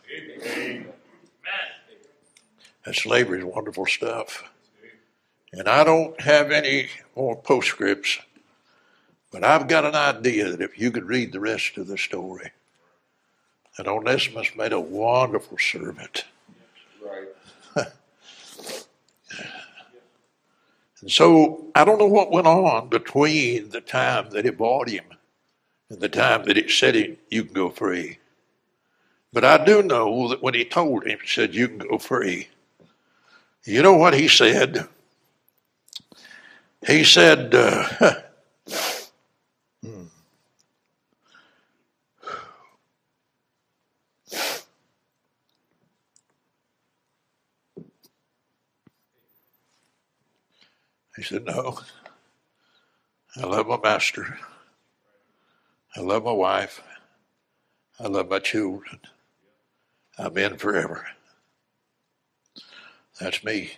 Speaker 1: And slavery is wonderful stuff. And I don't have any more postscripts, but I've got an idea that if you could read the rest of the story, that Onesimus made a wonderful servant.
Speaker 2: Right.
Speaker 1: And so I don't know what went on between the time that he bought him and the time that it said you can go free. But I do know that when he told him, he said, you can go free. You know what he said? He said, He said, no. I love my master. I love my wife. I love my children. I'm in forever. That's me.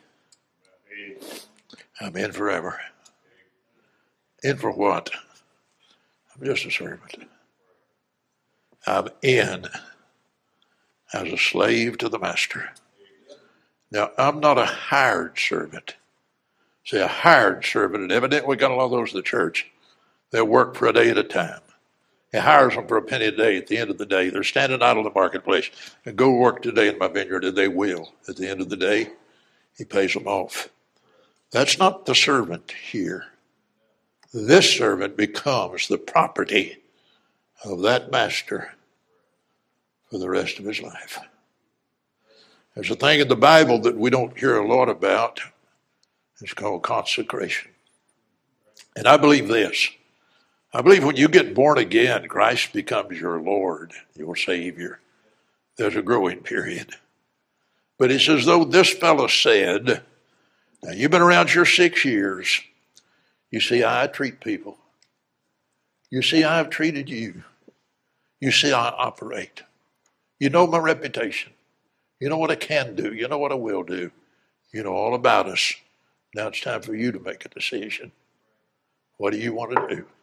Speaker 1: I'm in forever. In for what? I'm just a servant. I'm in as a slave to the master. Now, I'm not a hired servant. See, a hired servant, and evidently we got a lot of those in the church. They'll work for a day at a time. He hires them for a penny a day at the end of the day. They're standing out in the marketplace and go work today in my vineyard, and they will. At the end of the day, he pays them off. That's not the servant here. This servant becomes the property of that master for the rest of his life. There's a thing in the Bible that we don't hear a lot about. It's called consecration. And I believe this. I believe when you get born again, Christ becomes your Lord, your Savior. There's a growing period. But it's as though this fellow said, now you've been around here 6 years. You see how I treat people. You see how I've treated you. You see how I operate. You know my reputation. You know what I can do. You know what I will do. You know all about us. Now it's time for you to make a decision. What do you want to do?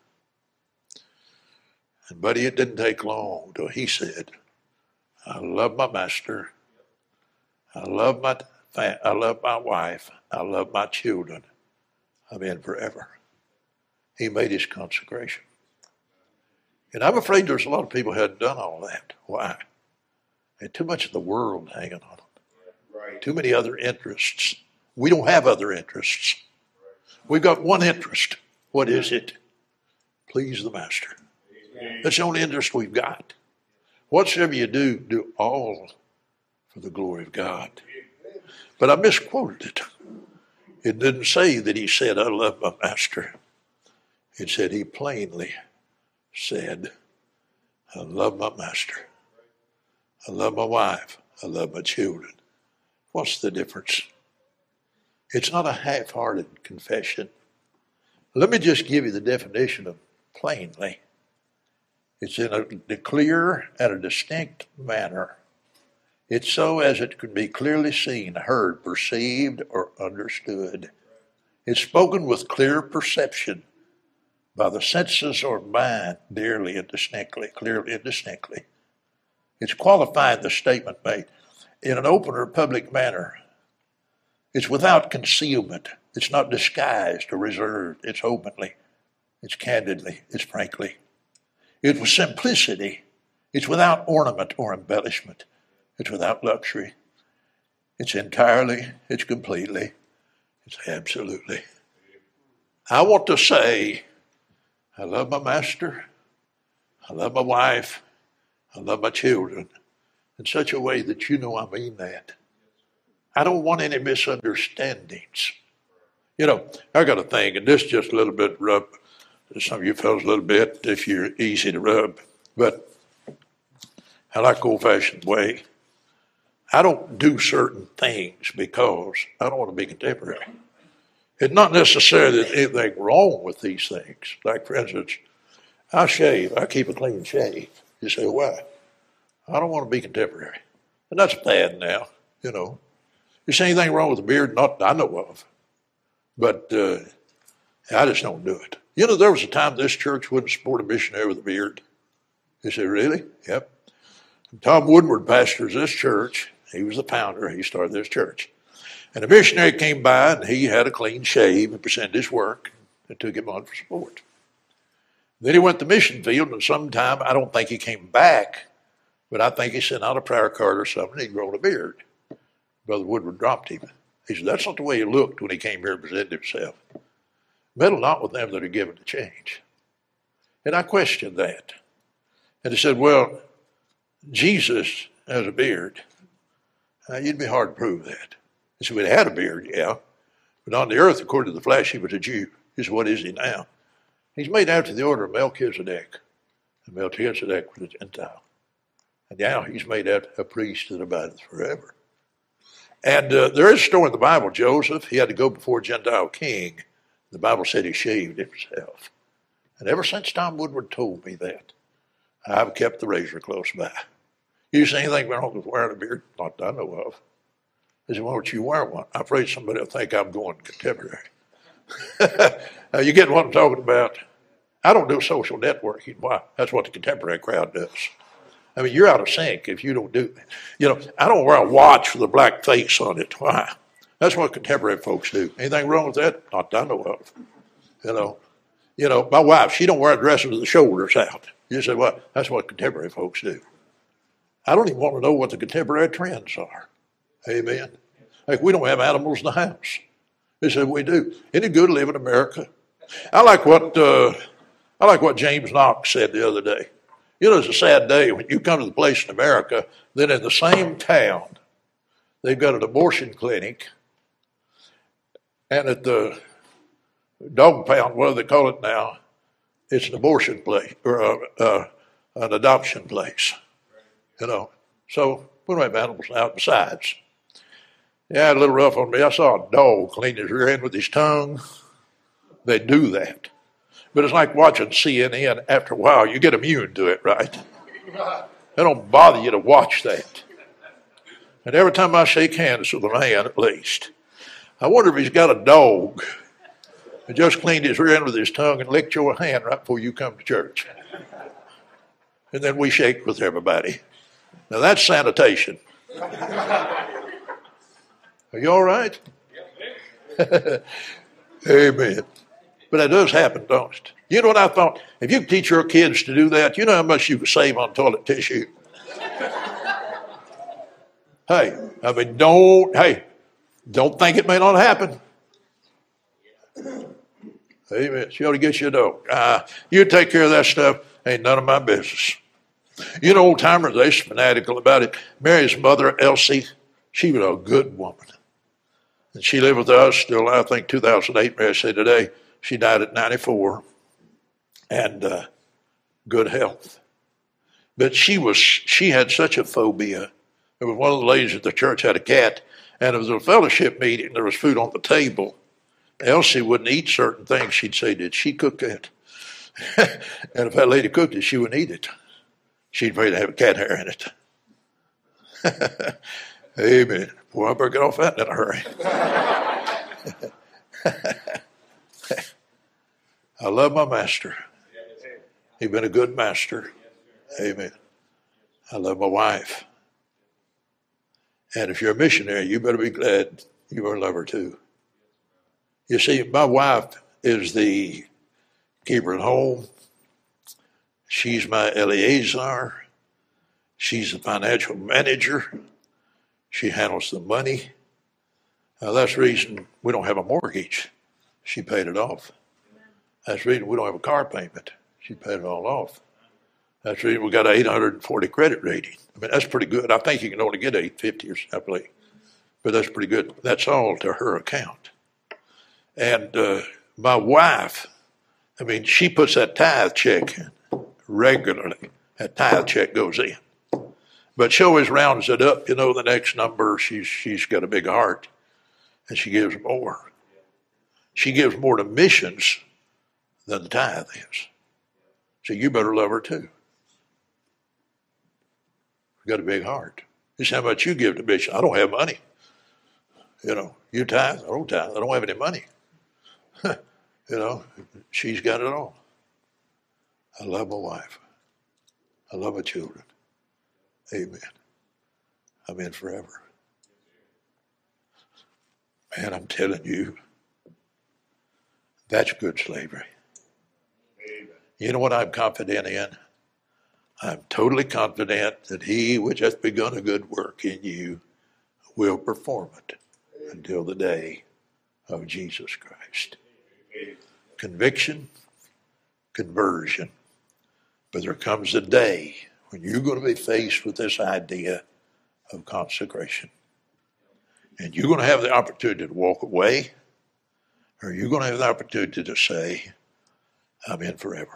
Speaker 1: And buddy, it didn't take long till he said, I love my master. I love my wife. I love my children. I'm in forever. He made his consecration. And I'm afraid there's a lot of people who hadn't done all that. Why? They had too much of the world hanging on them.
Speaker 2: Right.
Speaker 1: Too many other interests. We don't have other interests. We've got one interest. What is it? Please the master. That's the only interest we've got. Whatsoever you do, do all for the glory of God. But I misquoted it. It didn't say that he said, I love my master. It said he plainly said, I love my master. I love my wife. I love my children. What's the difference? It's not a half-hearted confession. Let me just give you the definition of plainly. It's in a clear and a distinct manner. It's so as it can be clearly seen, heard, perceived, or understood. It's spoken with clear perception by the senses or mind, clearly and distinctly. It's qualifying the statement made in an open or public manner. It's without concealment. It's not disguised or reserved. It's openly. It's candidly. It's frankly. It's with simplicity. It's without ornament or embellishment. It's without luxury. It's entirely. It's completely. It's absolutely. I want to say, I love my master. I love my wife. I love my children in such a way that you know I mean that. I don't want any misunderstandings. You know, I got a thing, and this just a little bit rub some of you fellas a little bit if you're easy to rub, but I like old-fashioned way. I don't do certain things because I don't want to be contemporary. It's not necessarily that anything wrong with these things. Like, for instance, I shave. I keep a clean shave. You say, why? I don't want to be contemporary. And that's bad now, you know. You see anything wrong with the beard? Not that I know of. But I just don't do it. You know, there was a time this church wouldn't support a missionary with a beard. You say, really? Yep. Tom Woodward pastors this church. He was the founder. He started this church. And a missionary came by, and he had a clean shave and presented his work and took him on for support. Then he went to the mission field, and sometime, I don't think he came back, but I think he sent out a prayer card or something. He'd grown a beard. Brother Woodward dropped him. He said, that's not the way he looked when he came here and presented himself. Meddle not with them that are given to change. And I questioned that. And he said, well, Jesus has a beard. You'd be hard to prove that. He said, well, he had a beard, yeah. But on the earth, according to the flesh, he was a Jew. He said, what is he now? He's made after the order of Melchizedek. And Melchizedek was a Gentile. And now he's made after a priest that abideth forever. And there is a story in the Bible, Joseph, he had to go before a Gentile king The Bible said he shaved himself. And ever since Tom Woodward told me that, I've kept the razor close by. You see anything wrong with wearing a beard? Not that I know of. I said, why don't you wear one? I'm afraid somebody will think I'm going contemporary. You get what I'm talking about? I don't do social networking. Why? That's what the contemporary crowd does. I mean, you're out of sync if you don't do that. I don't wear a watch with a black face on it. Why? That's what contemporary folks do. Anything wrong with that? Not that I know of. My wife, she don't wear a dress with the shoulders out. You say, well, that's what contemporary folks do. I don't even want to know what the contemporary trends are. Amen. Like, we don't have animals in the house. They said we do. Isn't it good to live in America? I like what James Knox said the other day. It's a sad day when you come to the place in America, then in the same town, they've got an abortion clinic, and at the dog pound, what do they call it now? It's an abortion place, or an adoption place. So we don't have animals now. Besides, yeah, a little rough on me. I saw a dog clean his rear end with his tongue. They do that. But it's like watching CNN. After a while, you get immune to it, right? It don't bother you to watch that. And every time I shake hands with a man, at least, I wonder if he's got a dog that just cleaned his rear end with his tongue and licked your hand right before you come to church. And then we shake with everybody. Now that's sanitation. Are you all right? Amen. But that does happen, don't it? You know what I thought? If you could teach your kids to do that, you know how much you could save on toilet tissue? Don't think it may not happen. Amen. She ought to get you a dog. You take care of that stuff. Ain't none of my business. Old timers, they're fanatical about it. Mary's mother, Elsie, she was a good woman. And she lived with us till, I think, 2008, Mary said today. She died at 94 and good health. But she had such a phobia. There was one of the ladies at the church had a cat, and it was a fellowship meeting. There was food on the table. Elsie wouldn't eat certain things. She'd say, did she cook that? And if that lady cooked it, she wouldn't eat it. She'd afraid to have a cat hair in it. Amen. Boy, I better get off that in a hurry. I love my master. He's been a good master. Amen. I love my wife. And if you're a missionary, you better be glad you better love her too. You see, my wife is the keeper at home. She's my Eleazar. She's the financial manager. She handles the money. That's the reason we don't have a mortgage. She paid it off. That's the reason we don't have a car payment. She paid it all off. That's the reason we got an 840 credit rating. I mean, that's pretty good. I think you can only get 850 or something, I believe. But that's pretty good. That's all to her account. And my wife, she puts that tithe check in regularly. That tithe check goes in. But she always rounds it up, the next number. She's got a big heart, and she gives more. She gives more to missions than the tithe is. So you better love her too. You've got a big heart. This is how much you give to missions. I don't have money. You tithe, I don't tithe. I don't have any money. She's got it all. I love my wife. I love my children. Amen. I'm in forever. Man, I'm telling you, that's good slavery. Amen. You know what I'm confident in? I'm totally confident that he which hath begun a good work in you will perform it until the day of Jesus Christ. Conviction, conversion. But there comes a day when you're going to be faced with this idea of consecration. And you're going to have the opportunity to walk away, or you're going to have the opportunity to say, I'm in forever.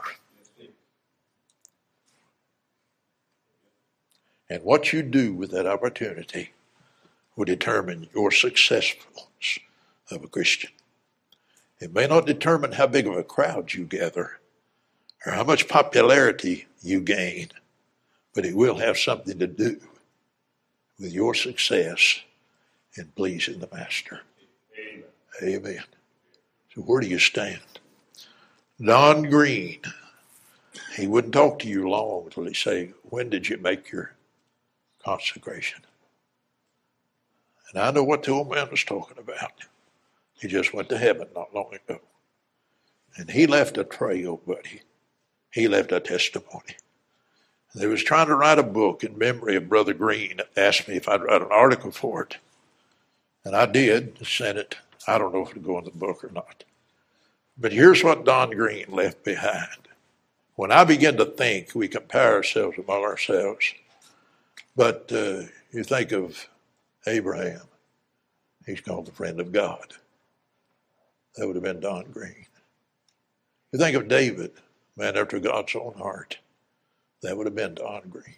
Speaker 1: And what you do with that opportunity will determine your successfulness of a Christian. It may not determine how big of a crowd you gather or how much popularity you gain, but it will have something to do with your success in pleasing the Master.
Speaker 2: Amen.
Speaker 1: Amen. So where do you stand? Don Green, he wouldn't talk to you long until he'd say, when did you make your consecration? And I know what the old man was talking about. He just went to heaven not long ago. And he left a trail, buddy. He left a testimony. They was trying to write a book in memory of Brother Green. Asked me if I'd write an article for it. And I did, sent it. I don't know if it'll go in the book or not. But here's what Don Green left behind. When I begin to think, we compare ourselves among ourselves. But you think of Abraham. He's called the friend of God. That would have been Don Green. You think of David, man after God's own heart. That would have been Don Green.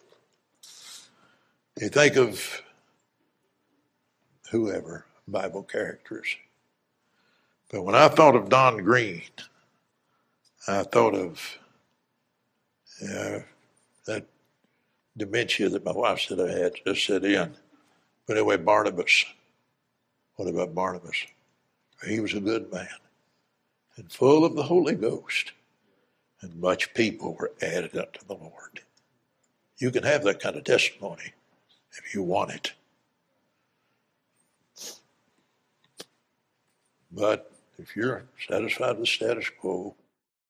Speaker 1: You think of whoever, Bible characters. But when I thought of Don Green, I thought of that dementia that my wife said I had just set in. But anyway, Barnabas. What about Barnabas? He was a good man and full of the Holy Ghost. And much people were added unto the Lord. You can have that kind of testimony if you want it. But if you're satisfied with the status quo,